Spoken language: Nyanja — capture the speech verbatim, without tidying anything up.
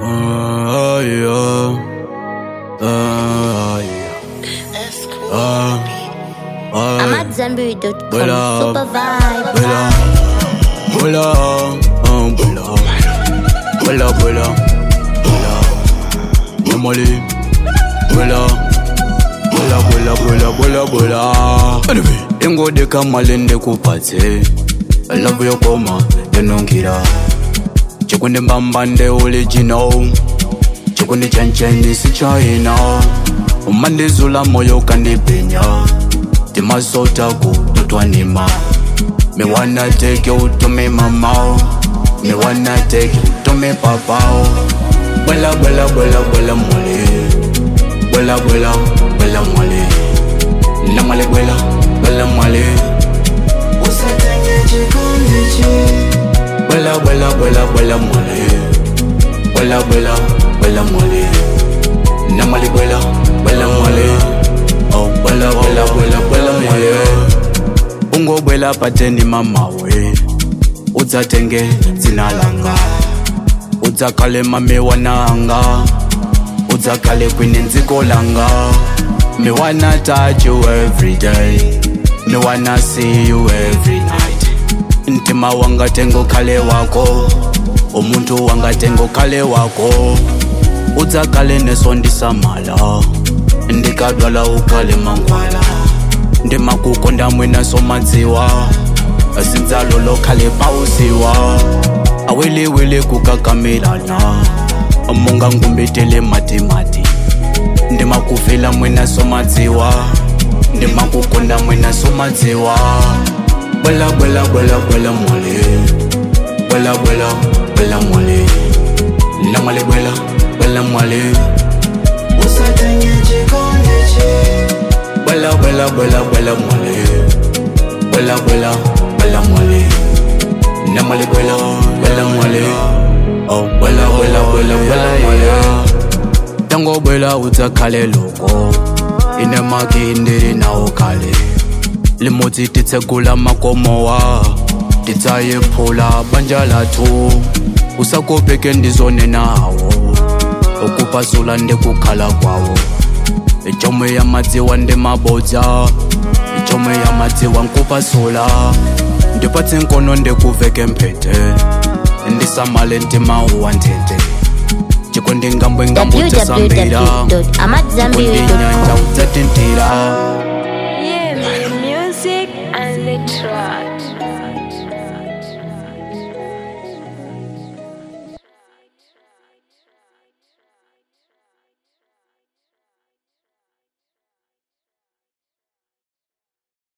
Oh, yeah. Oh, yeah. Oh, oh, I'm at Zanberry dot com. Bella, Super vibe. Bella, Bella, oh, Bella, Bella, Bella, Bella, Normally, Bella, Bella, Bella, Bella, Bella, Bella. Anyway, ingo de kamalende kupatse. I love your coma, you know kira. Chikunde mbambande original. Chikunde chancheni si China. Umande zula moyo kanipenya. Timasota ku tutwanima. Me wanna take you to me mama. Me wanna take you to me papa. Bella bella bella bella mole. Bella bella bella mole. La mole bella bella mole. Usatenge chikunde. Bella bella bella bella mole. Bella bella bella mole. Na mole bella bella mole. Oh bella bella bella bella mole. Ungo bella pateni mama we. Utsatenge zinalanga. Utsakale mame wananga. Utsakale kwinenziko langa. Me wanna touch you every day. Me wanna see you every night. Ntima wanga tengo kale wako. Omuntu wanga tengo kale wako. Utsakale nesondisa mala. Ndikadwala ukale mangwala. Ndima kukonda mwena somadziwa. Asinzalo lokale pausiwa. Awele wele kukakamelana. Amonga ngumbetele mati mati. Ndima kufela mwena somadziwa. Ndima kukonda mwena somadziwa. Bella bella bella bella mole. Bella bella bella mole. La mole bella bella mole. Usatenge chikondeche. Bella bella bella bella mole. Bella bella bella mole. La mole bella bella mole. Oh bella bella bella bella mole. Tango bella utakale loko. Inema kindiri na okale. Limoti titsegula makomowa. Titsaye pula banjala tu. Usakopeke ndizone nawo. Okupasula nde kukhala kwawo. Echome ya madziwa nde mabodza. Echome ya madziwa nkupasula. Ndipatse nkono nde kuveke mpete. Ndisamale ntima uwantete. Chikonde ngambwe ngambo w w w tasambira. dot amadzambiri dot com. Chikonde nyanja utatintira.